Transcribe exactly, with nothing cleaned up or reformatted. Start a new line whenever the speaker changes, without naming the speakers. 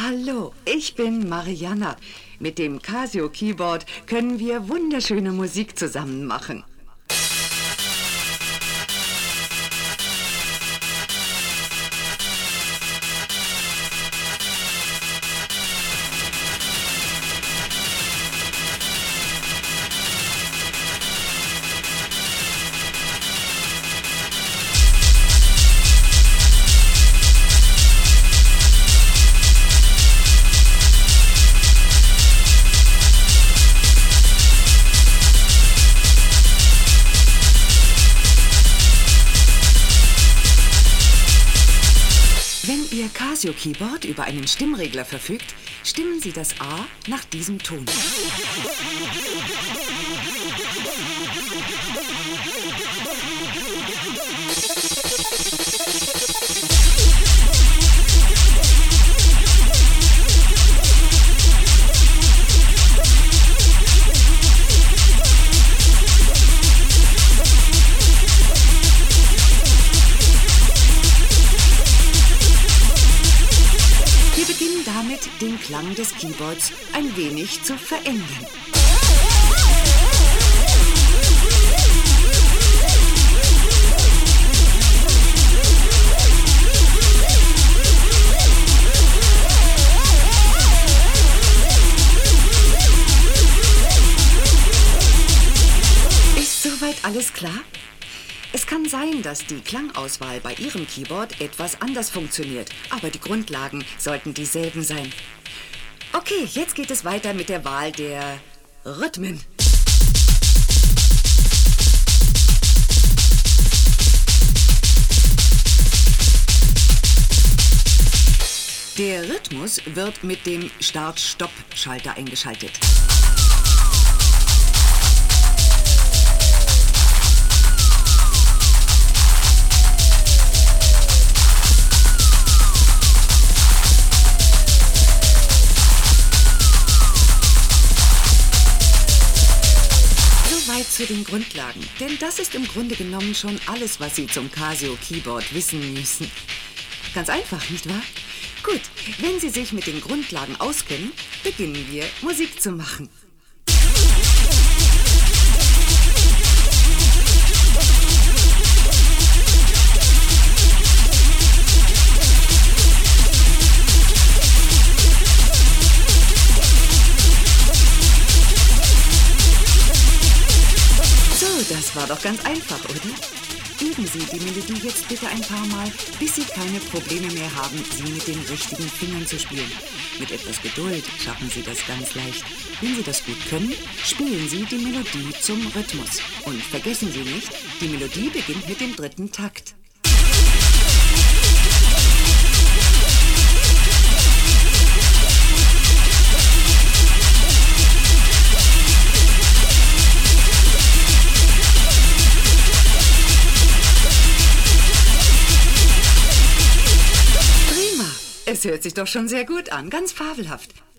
Hallo, ich bin Marianna. Mit dem Casio Keyboard können wir wunderschöne Musik zusammen machen. Wenn Ihr Casio Keyboard über einen Stimmregler verfügt, stimmen Sie das A nach diesem Ton. Wir beginnen damit, den Klang des Keyboards ein wenig zu verändern. Ist soweit alles klar? Es kann sein, dass die Klangauswahl bei Ihrem Keyboard etwas anders funktioniert, aber die Grundlagen sollten dieselben sein. Okay, jetzt geht es weiter mit der Wahl der Rhythmen. Der Rhythmus wird mit dem Start-Stopp-Schalter eingeschaltet. Soweit zu den Grundlagen, denn das ist im Grunde genommen schon alles, was Sie zum Casio Keyboard wissen müssen. Ganz einfach, nicht wahr? Gut, wenn Sie sich mit den Grundlagen auskennen, beginnen wir, Musik zu machen. Das war doch ganz einfach, oder? Üben Sie die Melodie jetzt bitte ein paar Mal, bis Sie keine Probleme mehr haben, sie mit den richtigen Fingern zu spielen. Mit etwas Geduld schaffen Sie das ganz leicht. Wenn Sie das gut können, spielen Sie die Melodie zum Rhythmus. Und vergessen Sie nicht, die Melodie beginnt mit dem dritten Takt. Es hört sich doch schon sehr gut an, ganz fabelhaft.